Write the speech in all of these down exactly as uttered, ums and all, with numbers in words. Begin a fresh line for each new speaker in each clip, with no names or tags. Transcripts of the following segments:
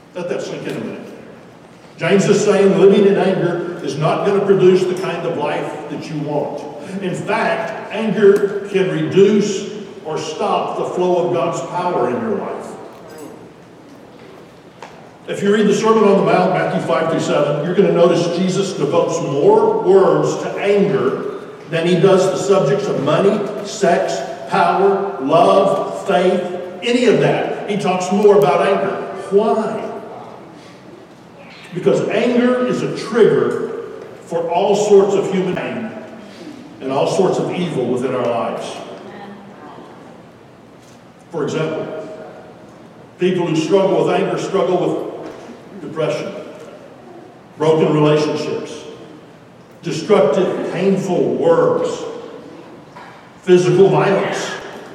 Let that sink in a minute. James is saying living in anger is not going to produce the kind of life that you want. In fact, anger can reduce or stop the flow of God's power in your life. If you read the Sermon on the Mount, Matthew five through seven, you're going to notice Jesus devotes more words to anger than he does the subjects of money, sex, power, love, faith, any of that. He talks more about anger. Why? Because anger is a trigger for all sorts of human pain and all sorts of evil within our lives. For example, people who struggle with anger struggle with depression, broken relationships, destructive, painful words, physical violence,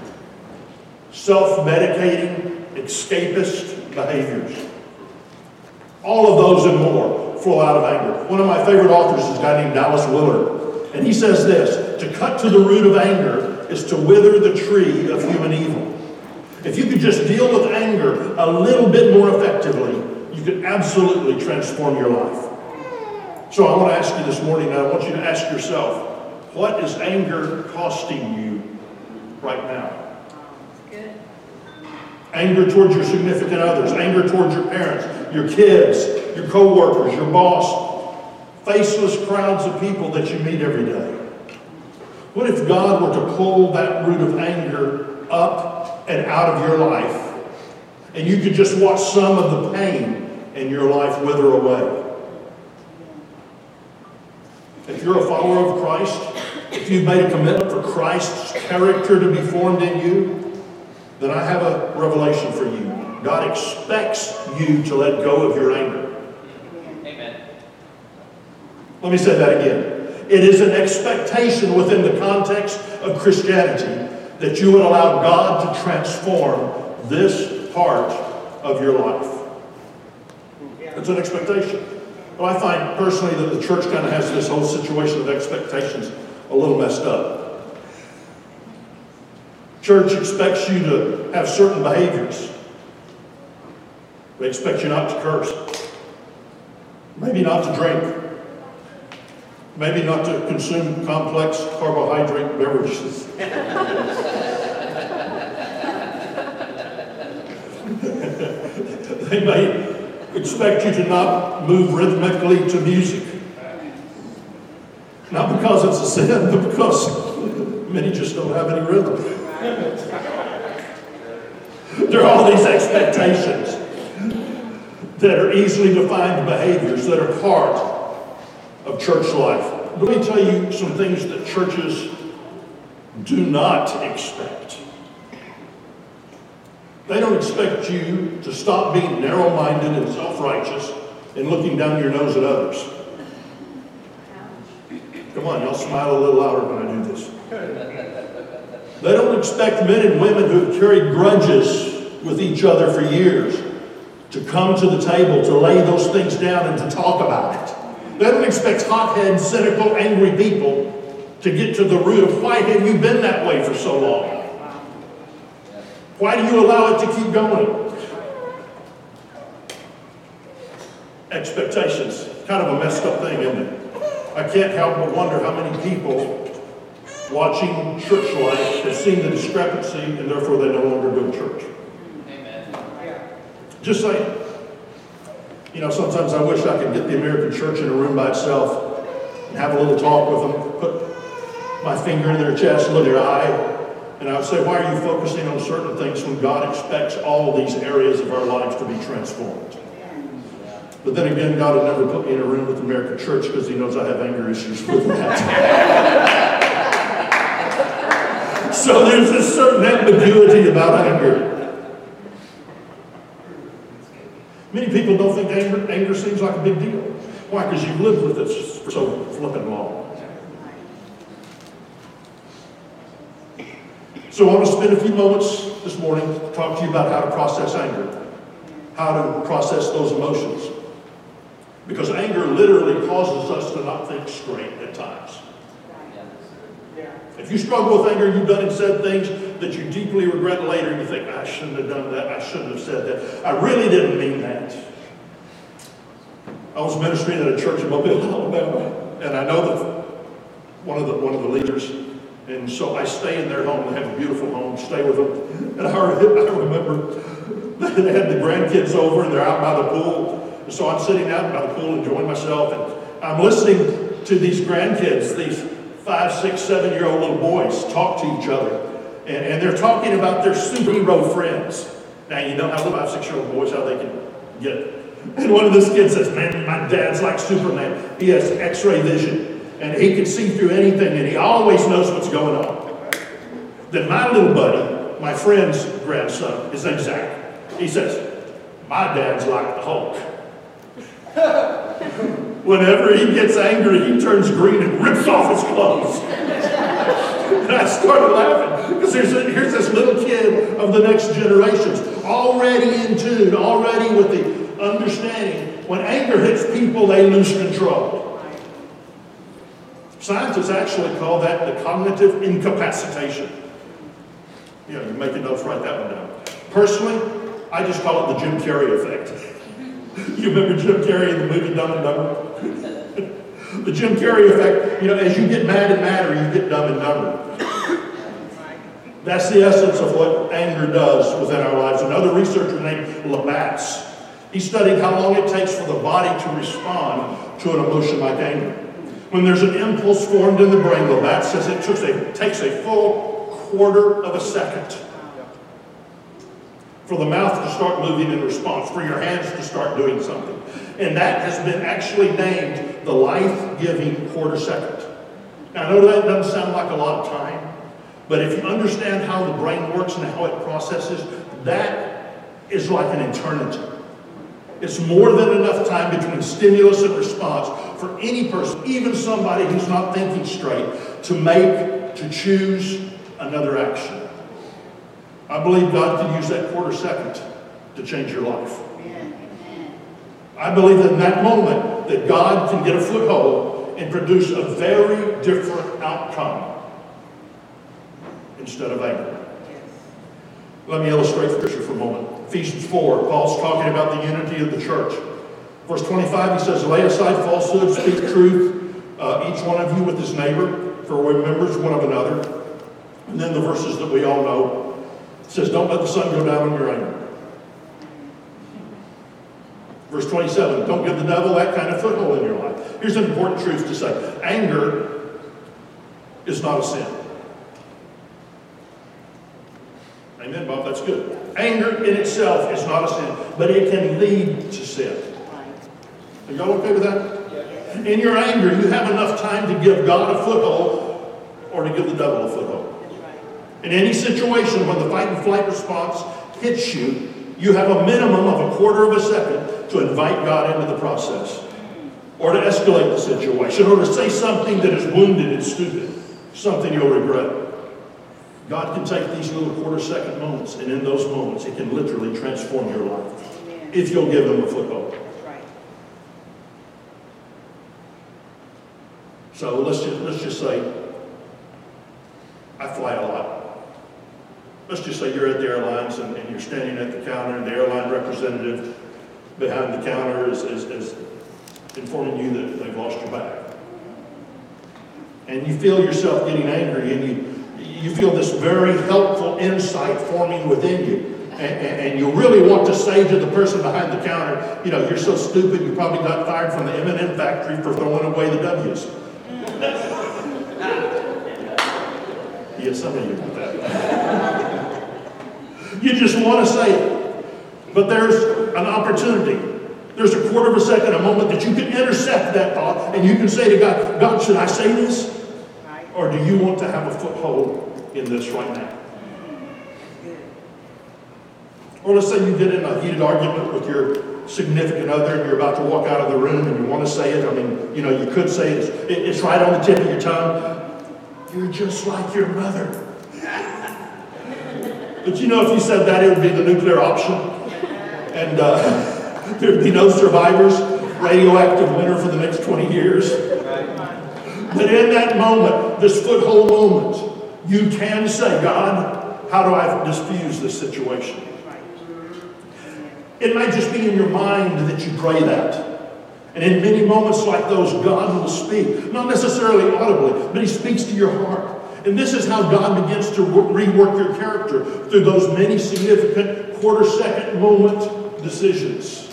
self-medicating, escapist behaviors. All of those and more flow out of anger. One of my favorite authors is a guy named Dallas Willard, and he says this: to cut to the root of anger is to wither the tree of human evil. If you could just deal with anger a little bit more effectively, you could absolutely transform your life. So I want to ask you this morning, and I want you to ask yourself, what is anger costing you right now? Good. Anger towards your significant others, anger towards your parents, your kids, your co-workers, your boss, faceless crowds of people that you meet every day. What if God were to pull that root of anger up and out of your life, and you could just watch some of the pain in your life wither away? If you're a follower of Christ, if you've made a commitment for Christ's character to be formed in you, then I have a revelation for you. God expects you to let go of your anger. Amen. Let me say that again. It is an expectation within the context of Christianity that you would allow God to transform this part of your life. It's an expectation. Well, I find personally that the church kind of has this whole situation of expectations a little messed up. Church expects you to have certain behaviors. They expect you not to curse. Maybe not to drink. Maybe not to consume complex carbohydrate beverages. They may expect you to not move rhythmically to music. Not because it's a sin, but because many just don't have any rhythm. There are all these expectations that are easily defined behaviors that are part of church life. Let me tell you some things that churches do not expect. They don't expect you to stop being narrow-minded and self-righteous and looking down your nose at others. Come on, y'all smile a little louder when I do this. They don't expect men and women who have carried grudges with each other for years to come to the table, to lay those things down and to talk about it. They don't expect hot-headed, cynical, angry people to get to the root of why have you been that way for so long? Why do you allow it to keep going? Expectations. Kind of a messed up thing, isn't it? I can't help but wonder how many people watching church life have seen the discrepancy and therefore they no longer go to church. Amen. Just saying. You know, sometimes I wish I could get the American church in a room by itself and have a little talk with them, put my finger in their chest, look in their eye, and I would say, why are you focusing on certain things when God expects all these areas of our lives to be transformed? But then again, God would never put me in a room with the American church because he knows I have anger issues with that. So there's this certain ambiguity about anger. Many people don't think anger, anger seems like a big deal. Why? Because you've lived with it for so flippin' long. So I want to spend a few moments this morning to talk to you about how to process anger, how to process those emotions. Because anger literally causes us to not think straight at times. If you struggle with anger, you've done and said things that you deeply regret later, and you think, I shouldn't have done that, I shouldn't have said that, I really didn't mean that. was ministering at a church in Mobile, Alabama, and I know that one of the one of the leaders, and so I stay in their home. They have a beautiful home. Stay with them, and I, I remember they had the grandkids over, and they're out by the pool. And so I'm sitting out by the pool enjoying myself, and I'm listening to these grandkids, these five, six, seven-year-old little boys talk to each other, and, and they're talking about their superhero friends. Now you know how the five, six-year-old boys how they can get. And one of those kids says, "Man, my dad's like Superman. He has X-ray vision. And he can see through anything, and he always knows what's going on." Then my little buddy, my friend's grandson, his name's Zach, he says, "My dad's like the Hulk. Whenever he gets angry, he turns green and rips off his clothes." And I started laughing, because here's, here's this little kid of the next generations, already in tune, already with the understanding. When anger hits people, they lose control. Scientists actually call that the cognitive incapacitation. You know, you're making notes, write that one down. Personally, I just call it the Jim Carrey effect. You remember Jim Carrey in the movie Dumb and Dumber? The Jim Carrey effect, you know, as you get mad and madder, you get dumb and dumber. That's the essence of what anger does within our lives. Another researcher named Labatt's, he studied how long it takes for the body to respond to an emotion like anger. When there's an impulse formed in the brain, Labatt says it takes a, takes a full quarter of a second for the mouth to start moving in response, for your hands to start doing something. And that has been actually named the life-giving quarter second. Now, I know that doesn't sound like a lot of time, but if you understand how the brain works and how it processes, that is like an eternity. It's more than enough time between stimulus and response for any person, even somebody who's not thinking straight, to make, to choose another action. I believe God can use that quarter second to change your life. I believe that in that moment that God can get a foothold and produce a very different outcome instead of anger. Let me illustrate scripture for a moment. Ephesians four, Paul's talking about the unity of the church. Verse twenty-five, he says, "Lay aside falsehood, speak truth, uh, each one of you with his neighbor, for we're members one of another." And then the verses that we all know, it says, "Don't let the sun go down on your anger." Verse twenty-seven, don't give the devil that kind of foothold in your life. Here's an important truth to say. Anger is not a sin. Amen, Bob, that's good. Anger in itself is not a sin, but it can lead to sin. Are y'all okay with that? In your anger, you have enough time to give God a foothold or to give the devil a foothold. In any situation, when the fight and flight response hits you, you have a minimum of a quarter of a second to invite God into the process, or to escalate the situation, or to say something that is wounded and stupid, something you'll regret. God can take these little quarter second moments, and in those moments, He can literally transform your life. Amen. If you'll give Him a foothold. That's right. So let's just, let's just say, I fly a lot. Let's just say you're at the airlines and, and you're standing at the counter, and the airline representative behind the counter is, is, is informing you that they've lost your bag. And you feel yourself getting angry, and you You feel this very helpful insight forming within you. And, and, and you really want to say to the person behind the counter, you know, you're so stupid, you probably got fired from the M and M factory for throwing away the W's. Yeah, some of you want that. You just want to say it. But there's an opportunity. There's a quarter of a second, a moment that you can intercept that thought, and you can say to God, God, should I say this? Or do you want to have a foothold in this right now? Or let's say you get in a heated argument with your significant other and you're about to walk out of the room and you want to say it. I mean, you know, you could say it. It's right on the tip of your tongue. You're just like your mother. But you know, if you said that, it would be the nuclear option. And uh, there'd be no survivors, radioactive winter for the next twenty years. But in that moment, this foothold moment, you can say, God, how do I diffuse this situation? It might just be in your mind that you pray that. And in many moments like those, God will speak. Not necessarily audibly, but he speaks to your heart. And this is how God begins to rework your character through those many significant quarter-second moment decisions.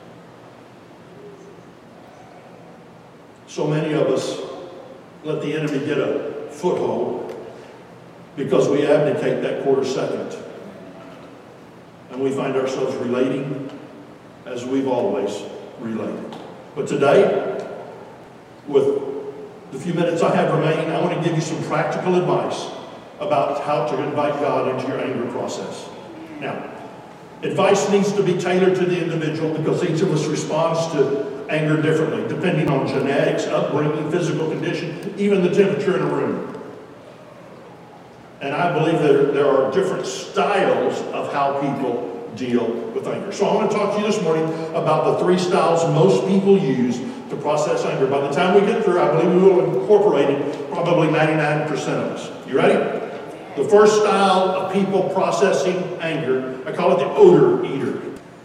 So many of us let the enemy get a foothold because we abdicate that quarter second. And we find ourselves relating as we've always related. But today, with the few minutes I have remaining, I want to give you some practical advice about how to invite God into your anger process. Now, advice needs to be tailored to the individual because each of us responds to anger differently, depending on genetics, upbringing, physical condition, even the temperature in a room. And I believe that there are different styles of how people deal with anger. So I want to talk to you this morning about the three styles most people use to process anger. By the time we get through, I believe we will have incorporated probably ninety-nine percent of us. You ready? The first style of people processing anger, I call it the odor eater.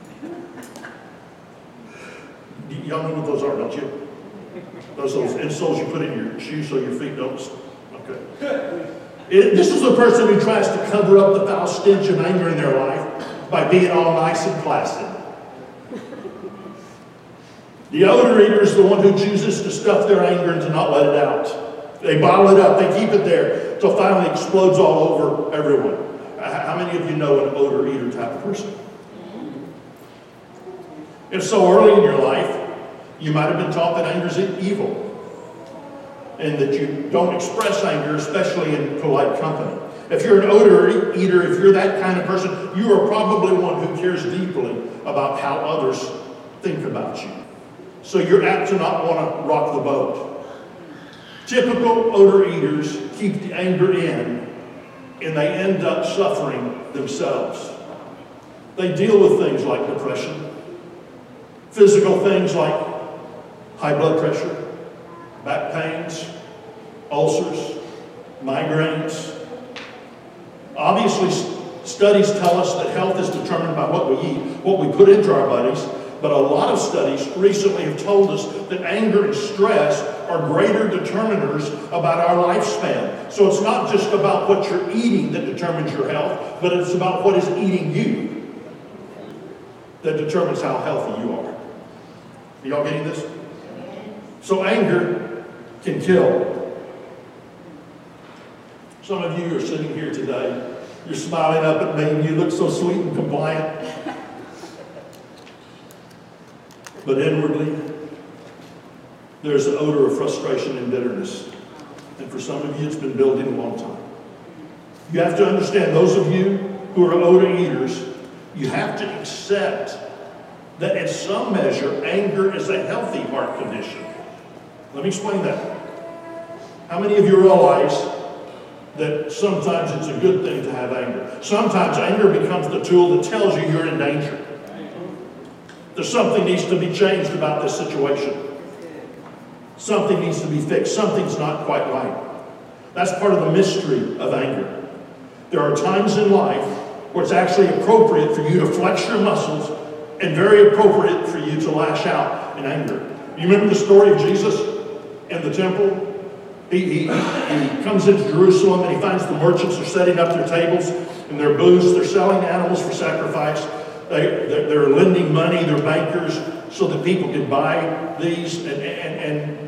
Y'all know what those are, don't you? Those those insoles you put in your shoes so your feet don't. Okay. It, this is the person who tries to cover up the foul stench of anger in their life by being all nice and placid. The odor eater is the one who chooses to stuff their anger and to not let it out. They bottle it up. They keep it there until finally it explodes all over everyone. How many of you know an odor eater type of person? If so, early in your life, you might have been taught that anger is evil and that you don't express anger, especially in polite company. If you're an odor eater, if you're that kind of person, you are probably one who cares deeply about how others think about you. So you're apt to not want to rock the boat. Typical odor eaters keep the anger in, and they end up suffering themselves. They deal with things like depression, physical things like high blood pressure, back pains, ulcers, migraines. Obviously, studies tell us that health is determined by what we eat, what we put into our bodies, but a lot of studies recently have told us that anger and stress are greater determiners about our lifespan. So it's not just about what you're eating that determines your health, but it's about what is eating you that determines how healthy you are. Are y'all getting this? So anger can kill. Some of you are sitting here today, you're smiling up at me and you look so sweet and compliant. But inwardly, there's the odor of frustration and bitterness. And for some of you, it's been building a long time. You have to understand, those of you who are odor eaters, you have to accept that in some measure, anger is a healthy heart condition. Let me explain that. How many of you realize that sometimes it's a good thing to have anger? Sometimes anger becomes the tool that tells you you're in danger. That something needs to be changed about this situation. Something needs to be fixed. Something's not quite right. That's part of the mystery of anger. There are times in life where it's actually appropriate for you to flex your muscles and very appropriate for you to lash out in anger. You remember the story of Jesus in the temple? He, he, he comes into Jerusalem and he finds the merchants are setting up their tables and their booths. They're selling animals for sacrifice. They, they're, they're lending money. They're bankers so that people can buy these. And, and, and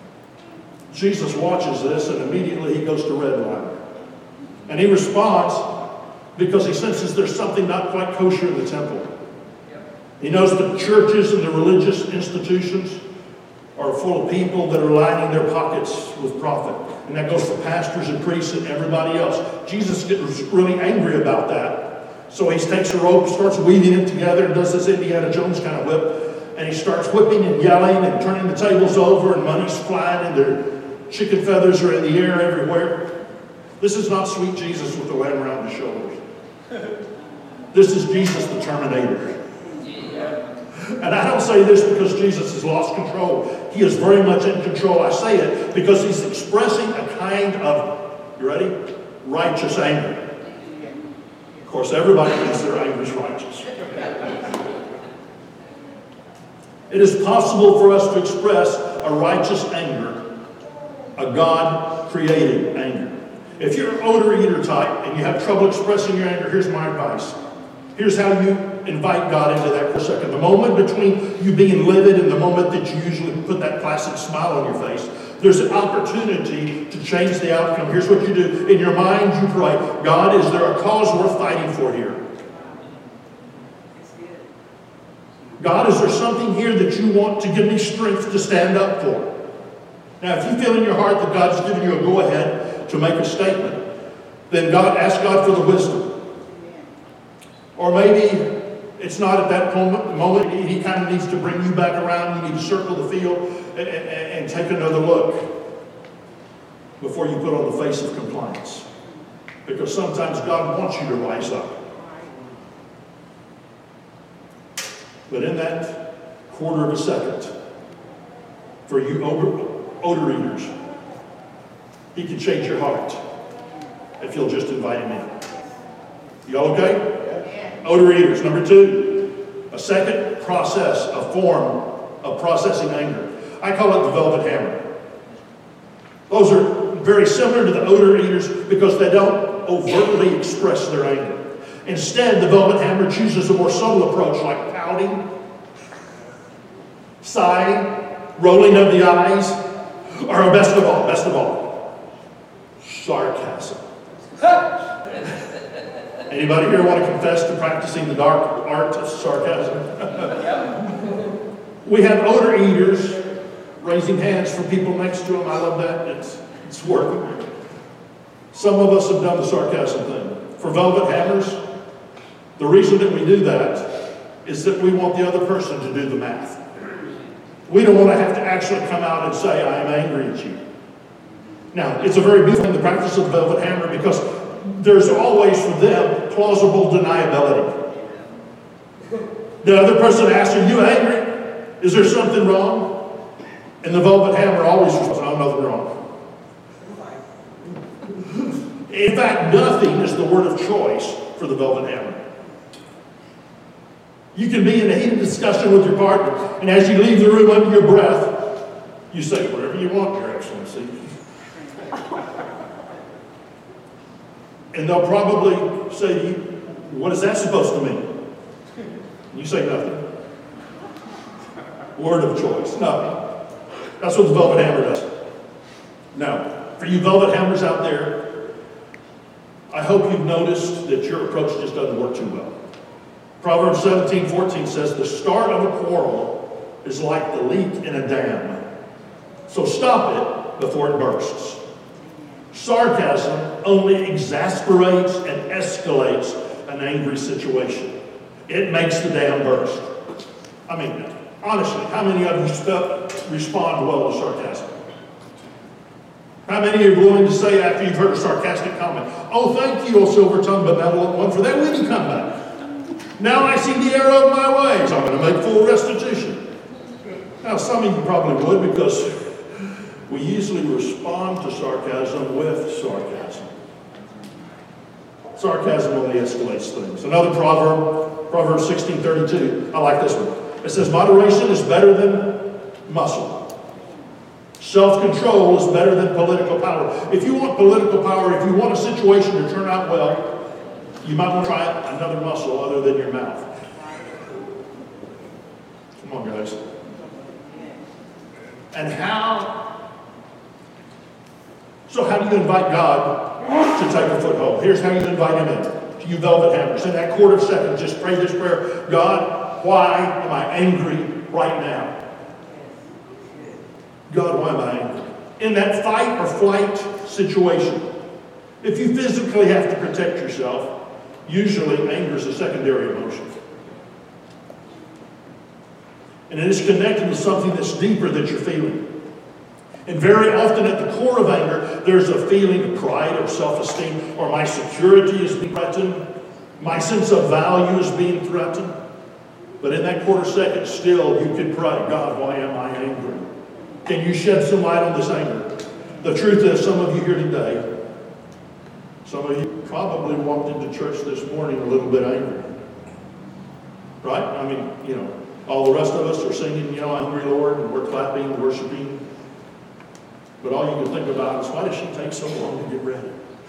Jesus watches this and immediately he goes to redline. And he responds because he senses there's something not quite kosher in the temple. He knows the churches and the religious institutions are full of people that are lining their pockets with profit. And that goes for pastors and priests and everybody else. Jesus gets really angry about that. So he takes a rope, starts weaving it together, and does this Indiana Jones kind of whip. And he starts whipping and yelling and turning the tables over, and money's flying, and their chicken feathers are in the air everywhere. This is not sweet Jesus with the lamb around his shoulders. This is Jesus the Terminator. And I don't say this because Jesus has lost control. He is very much in control. I say it because he's expressing a kind of, you ready? Righteous anger. Of course, everybody thinks their anger is righteous. It is possible for us to express a righteous anger, a God-created anger. If you're an odor eater type and you have trouble expressing your anger, here's my advice. Here's how you invite God into that for a second. The moment between you being livid and the moment that you usually put that classic smile on your face, there's an opportunity to change the outcome. Here's what you do. In your mind, you pray, God, is there a cause worth fighting for here? God, is there something here that you want to give me strength to stand up for? Now, if you feel in your heart that God's given you a go-ahead to make a statement, then God, ask God for the wisdom. Or maybe it's not at that moment, moment he kind of needs to bring you back around. You need to circle the field and, and, and take another look before you put on the face of compliance. Because sometimes God wants you to rise up. But in that quarter of a second, for you odor, odor eaters, he can change your heart if you'll just invite him in. Y'all okay? Odor eaters. Number two, a second process, a form of processing anger. I call it the velvet hammer. Those are very similar to the odor eaters because they don't overtly express their anger. Instead, the velvet hammer chooses a more subtle approach like pouting, sighing, rolling of the eyes, or best of all, best of all, sarcasm. Anybody here want to confess to practicing the dark art of sarcasm? We have odor eaters raising hands for people next to them. I love that. It's, it's working. Some of us have done the sarcasm thing. For velvet hammers, the reason that we do that is that we want the other person to do the math. We don't want to have to actually come out and say, I am angry at you. Now, it's a very beautiful thing, the practice of the velvet hammer, because there's always for them plausible deniability. The other person asks, are you angry? Is there something wrong? And the velvet hammer always responds, oh, nothing wrong. In fact, nothing is the word of choice for the velvet hammer. You can be in a heated discussion with your partner, and as you leave the room under your breath, you say, whatever you want, Your Excellency. And they'll probably say to you, what is that supposed to mean? You say nothing. Word of choice, nothing. That's what the velvet hammer does. Now, for you velvet hammers out there, I hope you've noticed that your approach just doesn't work too well. Proverbs seventeen fourteen says, the start of a quarrel is like the leak in a dam. So stop it before it bursts. Sarcasm only exasperates and escalates an angry situation. It makes the dam burst. I mean, honestly, how many of you respond well to sarcasm? How many are willing to say after you've heard a sarcastic comment, oh, thank you, O silver-tongued benevolent one, for that witty comeback. Now I see the error of my ways. I'm going to make full restitution. Now, some of you probably would, because we usually respond to sarcasm with sarcasm. Sarcasm only escalates things. Another proverb, Proverbs sixteen thirty-two. I like this one. It says, moderation is better than muscle. Self-control is better than political power. If you want political power, if you want a situation to turn out well, you might want to try another muscle other than your mouth. Come on, guys. And how? So how do you invite God to take a foothold? Here's how you invite him in. You velvet hammers. In that quarter of a second, just pray this prayer. God, why am I angry right now? God, why am I angry? In that fight or flight situation, if you physically have to protect yourself, usually anger is a secondary emotion. And it is connected to something that's deeper that you're feeling. And very often at the core of anger, there's a feeling of pride or self-esteem, or my security is being threatened, my sense of value is being threatened. But in that quarter second, still, you can pray, God, why am I angry? Can you shed some light on this anger? The truth is, some of you here today, some of you probably walked into church this morning a little bit angry. Right? I mean, you know, All the rest of us are singing, you know, Hungry Lord, and we're clapping, worshiping. But all you can think about is, why does she take so long to get ready?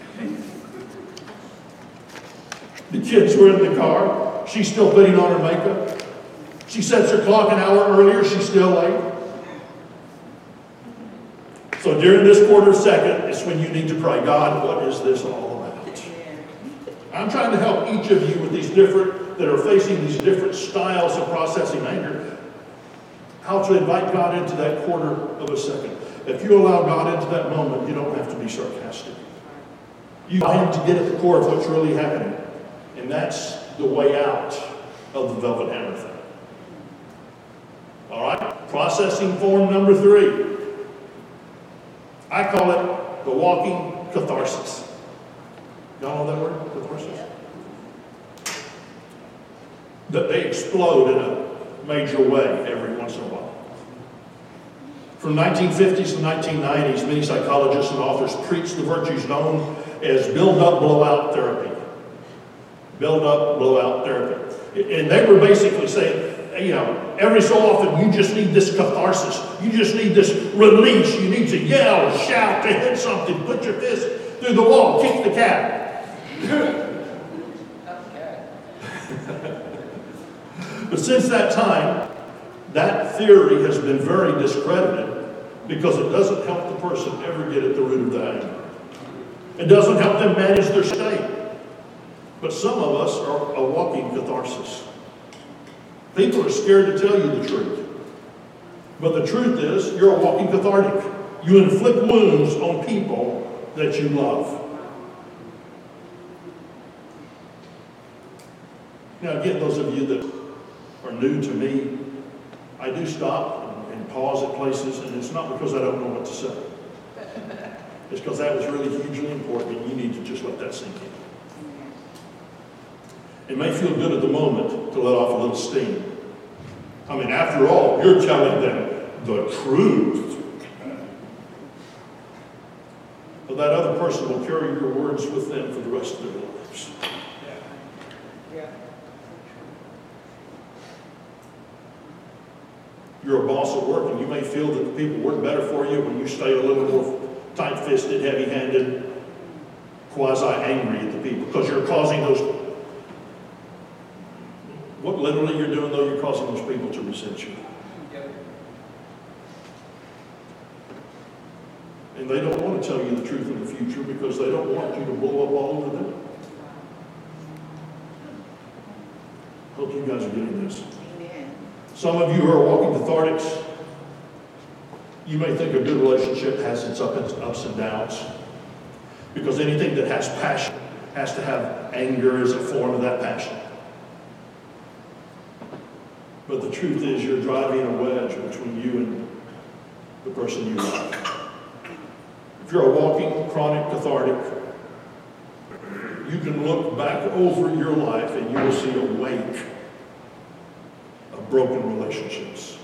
The kids were in the car. She's still putting on her makeup. She sets her clock an hour earlier. She's still late. So during this quarter second, it's when you need to pray, God, what is this all about? I'm trying to help each of you with these different, that are facing these different styles of processing anger, how to invite God into that quarter of a second. If you allow God into that moment, you don't have to be sarcastic. You allow Him to get at the core of what's really happening. And that's the way out of the velvet hammer thing. All right? Processing form number three. I call it the walking catharsis. Y'all know that word? Catharsis? That they explode in a major way every once in a while. From nineteen fifties to nineteen nineties, many psychologists and authors preached the virtues known as build-up, blowout therapy. Build-up, blowout therapy. And they were basically saying, you know, every so often you just need this catharsis. You just need this release. You need to yell, shout, to hit something, put your fist through the wall, kick the cat. But since that time, that theory has been very discredited because it doesn't help the person ever get at the root of the anger. It doesn't help them manage their state. But some of us are a walking catharsis. People are scared to tell you the truth. But the truth is, you're a walking cathartic. You inflict wounds on people that you love. Now again, those of you that are new to me, I do stop and, and pause at places, and it's not because I don't know what to say. It's because that was really hugely important, and you need to just let that sink in. It may feel good at the moment to let off a little steam. I mean, after all, you're telling them the truth. But that other person will carry your words with them for the rest of their lives.
Yeah.
You're a boss at work, and you may feel that the people work better for you when you stay a little more tight-fisted, heavy-handed, quasi-angry at the people, because you're causing those. What literally you're doing, though, you're causing those people to resent you.
Yep.
And they don't want to tell you the truth in the future because they don't want you to blow up all over them. Hope you guys are getting this.
Amen.
Some of you who are walking cathartics, you may think a good relationship has its ups and downs, because anything that has passion has to have anger as a form of that passion. But the truth is, you're driving a wedge between you and the person you love. If you're a walking chronic cathartic, you can look back over your life and you will see a wake of broken relationships.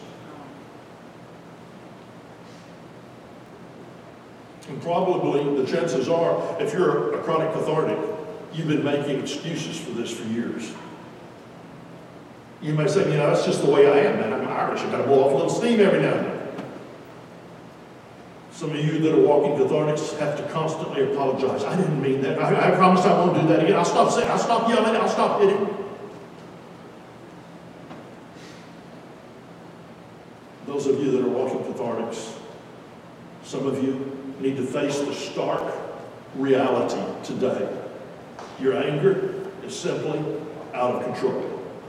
And probably the chances are, if you're a chronic cathartic, you've been making excuses for this for years. You may say, you know, that's just the way I am, man. I'm Irish. I've got to blow off a little steam every now and then. Some of you that are walking cathartics have to constantly apologize. I didn't mean that. I, I promise I won't do that again. I'll stop saying, I'll stop yelling, I'll stop hitting. Those of you that are walking cathartics, some of you need to face the stark reality today. Your anger is simply out of control.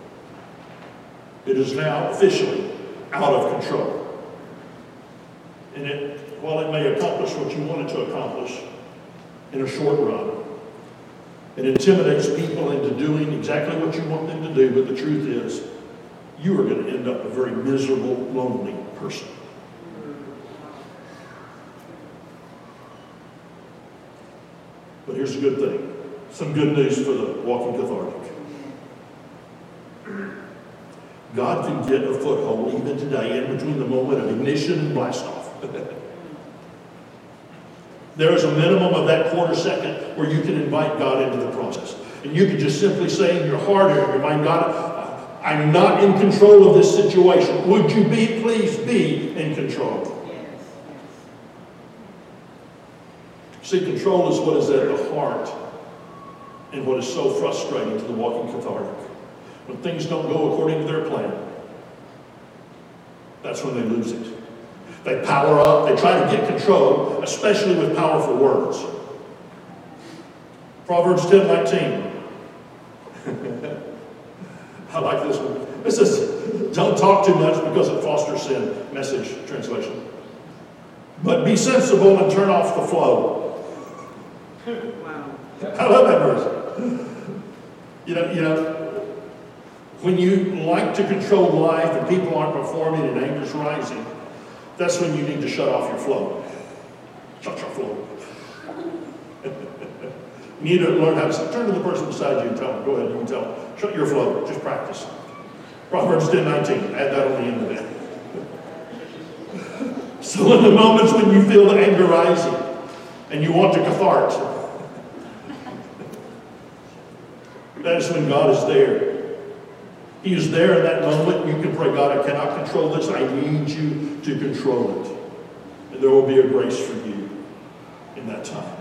It is now officially out of control. And it, while it may accomplish what you want it to accomplish in a short run, it intimidates people into doing exactly what you want them to do, but the truth is, you are going to end up a very miserable, lonely person. But here's a good thing. Some good news for the walking cathartic. God can get a foothold even today in between the moment of ignition and blast off. There is a minimum of that quarter second where you can invite God into the process. And you can just simply say in your heart or in your mind, God, I'm not in control of this situation. Would you be, please be in control?
Yes.
See, control is what is at the heart and what is so frustrating to the walking cathartic. When things don't go according to their plan, that's when they lose it. They power up, they try to get control, especially with powerful words. Proverbs ten nineteen. I like this one. It says, don't talk too much because it fosters sin. Message translation. But be sensible and turn off the flow.
Wow.
I love that verse. You know, you know, when you like to control life and people aren't performing and anger's rising, that's when you need to shut off your flow. Shut your flow. You need to learn how to say, turn to the person beside you and tell them, go ahead, you can tell them, shut your flow, just practice. Proverbs ten nineteen, add that on the end of it. So in the moments when you feel the anger rising and you want to cathart, that is when God is there. He is there in that moment. You can pray, God, I cannot control this. I need you to control it. And there will be a grace for you in that time.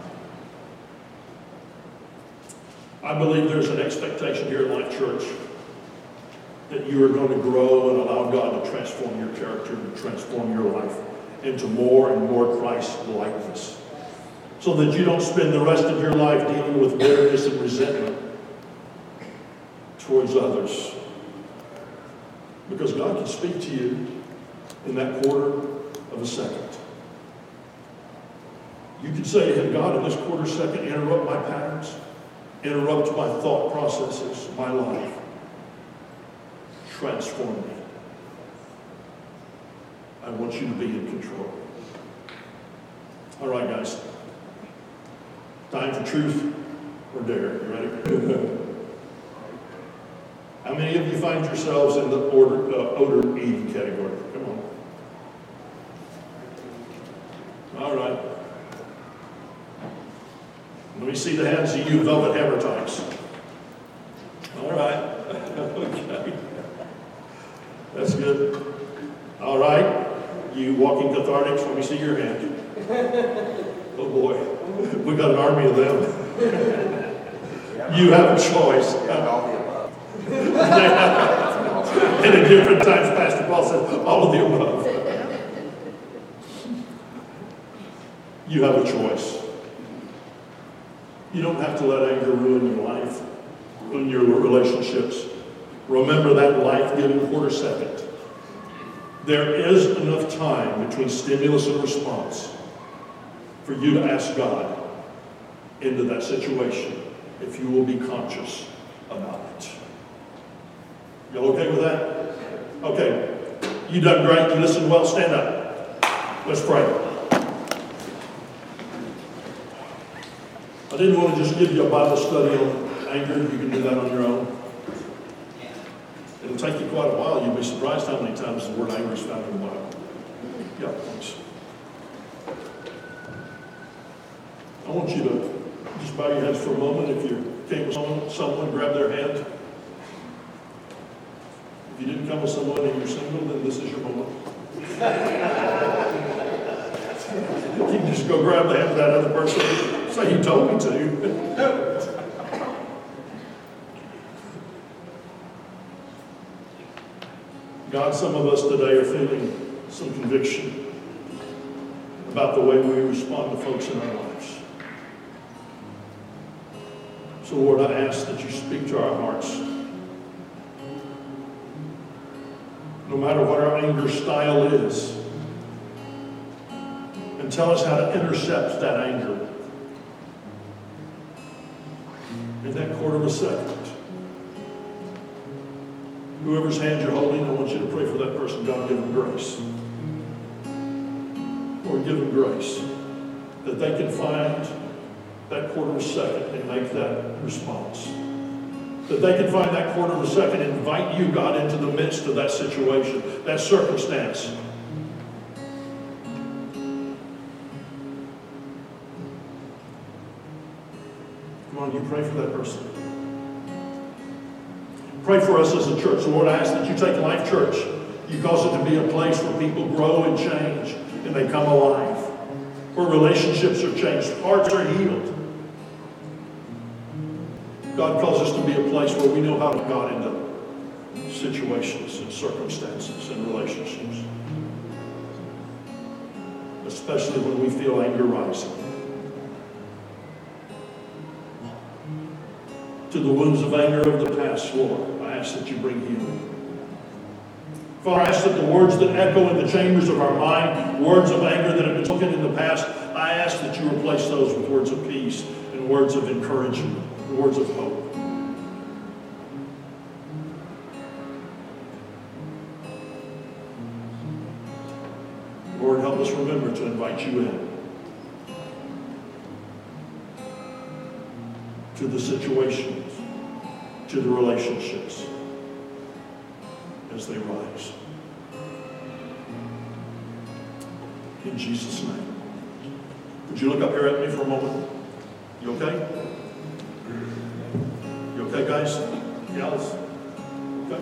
I believe there's an expectation here in Life Church that you are going to grow and allow God to transform your character and transform your life into more and more Christ-likeness, so that you don't spend the rest of your life dealing with bitterness and resentment towards others. Because God can speak to you in that quarter of a second. You can say to him, God, in this quarter second, interrupt my patterns, interrupt my thought processes, my life. Transform me. I want you to be in control. All right, guys. Time for truth or dare. You ready? How many of you find yourselves in the order, uh, odor eating category? Come on. All right. Let me see the hands of you velvet hammer types. All right. Okay. That's good. All right. You walking cathartics, let me see your hand. Oh boy. We got an army of them. You have a choice. And at different times, Pastor Paul said, all of the above. You have a choice. You don't have to let anger ruin your life, ruin your relationships. Remember that life-giving quarter second. There is enough time between stimulus and response for you to ask God into that situation if you will be conscious about it. Y'all okay with that? Okay. You done great. You listened well. Stand up. Let's pray. I didn't want to just give you a Bible study on anger. You can do that on your own. It'll take you quite a while. You'll be surprised how many times the word anger is found in the Bible. Yeah, thanks. I want you to just bow your heads for a moment. If you came with someone, someone grab their hand. If you didn't come with someone and you're single, then this is your moment. You can just go grab the hand of that other person. Say, you told me to. God, some of us today are feeling some conviction about the way we respond to folks in our lives. So, Lord, I ask that you speak to our hearts. No matter what our anger style is, and tell us how to intercept that anger in that quarter of a second. Whoever's hand you're holding, I want you to pray for that person. God, give them grace. Lord, give them grace that they can find that quarter of a second and make that response. That they can find that quarter of a second and invite you, God, into the midst of that situation, that circumstance. Come on, you pray for that person. Pray for us as a church. Lord, I ask that you take Life Church. You cause it to be a place where people grow and change and they come alive. Where relationships are changed, hearts are healed. God calls us to be a place where we know how to God into situations and circumstances and relationships. Especially when we feel anger rising. To the wounds of anger of the past, Lord, I ask that you bring healing. Father, I ask that the words that echo in the chambers of our mind, words of anger that have been spoken in the past, I ask that you replace those with words of peace and words of encouragement and words of hope. Lord, help us remember to invite you in to the situations, to the relationships as they rise. In Jesus' name. Would you look up here at me for a moment? You okay? You okay, guys? Gals? Okay.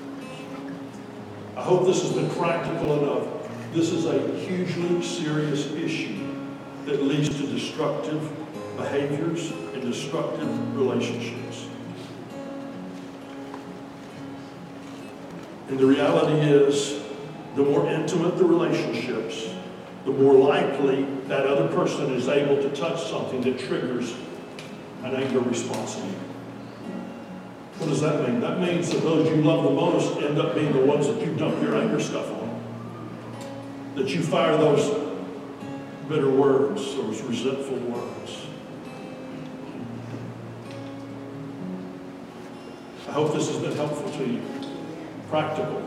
I hope this has been practical enough. This is a hugely serious issue that leads to destructive behaviors and destructive relationships. And the reality is, the more intimate the relationships, the more likely that other person is able to touch something that triggers an anger response in you. What does that mean? That means that those you love the most end up being the ones that you dump your anger stuff on. That you fire those bitter words, those resentful words. I hope this has been helpful to you. Practical.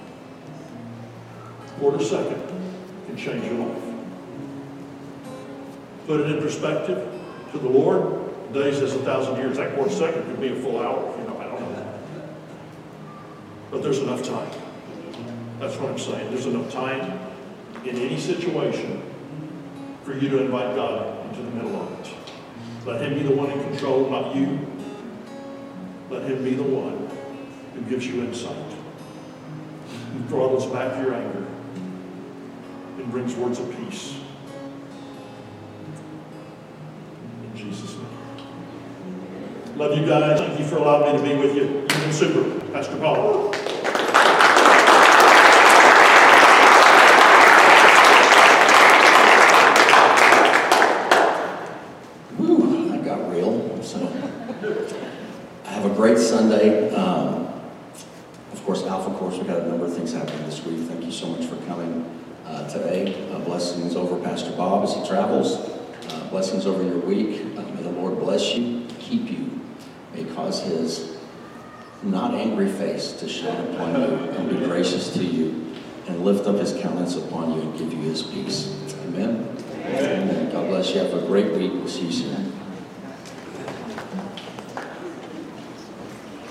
Quarter second can change your life. Put it in perspective to the Lord. Days is a thousand years. That quarter second could be a full hour. You know, I don't know. But there's enough time. That's what I'm saying. There's enough time in any situation for you to invite God into the middle of it. Let him be the one in control, not you. Let him be the one who gives you insight, who throttles back your anger, and brings words of peace. In Jesus' name. Love you guys. Thank you for allowing me to be with you. You've been super. Pastor Paul.
Great Sunday. Um, of course, Alpha Course, we've got a number of things happening this week. Thank you so much for coming uh, today. Uh, blessings over Pastor Bob as he travels. Uh, blessings over your week. Uh, may the Lord bless you, keep you. May cause his not angry face to shine upon you and be gracious to you and lift up his countenance upon you and give you his peace. Amen? Amen. God bless you. Have a great week. We'll see you soon.